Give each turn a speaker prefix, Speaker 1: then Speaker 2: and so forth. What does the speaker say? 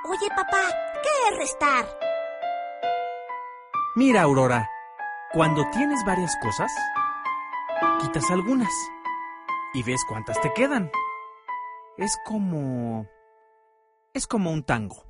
Speaker 1: Oye, papá, ¿qué es restar?
Speaker 2: Mira, Aurora, cuando tienes varias cosas, quitas algunas y ves cuántas te quedan. Es como un tango.